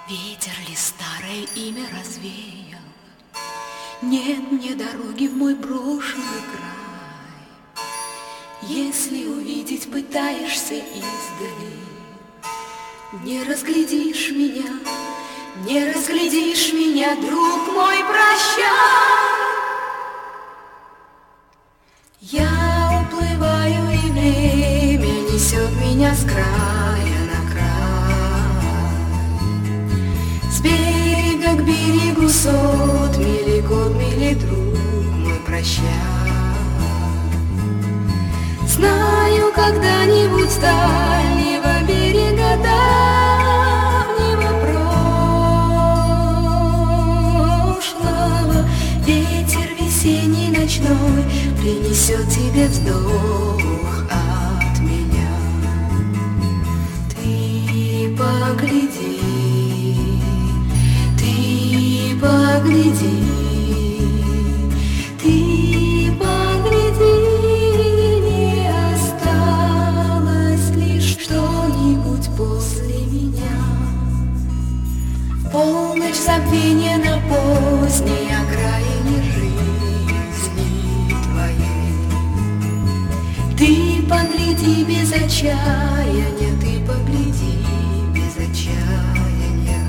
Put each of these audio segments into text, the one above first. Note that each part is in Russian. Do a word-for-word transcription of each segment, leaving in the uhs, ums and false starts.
Ветер ли старое имя развеял? Нет мне дороги в мой брошенный край. Если увидеть пытаешься издали, не разглядишь меня, не разглядишь меня, друг мой, прощай. Я уплываю, и время несет меня с края на край. С берега к берегу сот мили, год мили, друг мой, прощай. Знаю, когда-нибудь с дальнего берега давнего прошлого ветер весенний ночной принесет тебе вздох от меня. Ты погляди, ты погляди, ты погляди, не осталось лишь что-нибудь после меня. В полночь забвения на поздней окраине жизни твоей. Ты погляди без отчаяния, ты погляди без отчаяния.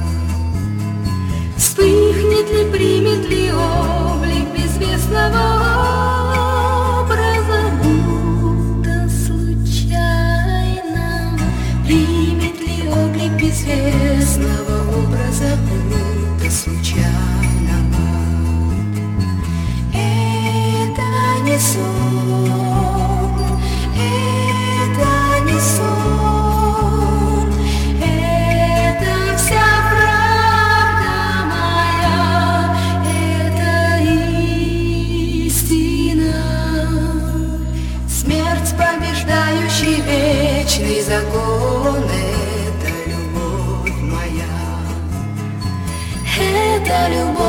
Вспыхнет ли, примет ли облик безвестного образа, будто случайно? Примет ли облик безвестного образа, будто случайно? Это не сон, это не сон, это вся правда моя, это истина. Смерть, побеждающий вечный закон, это любовь моя, это любовь.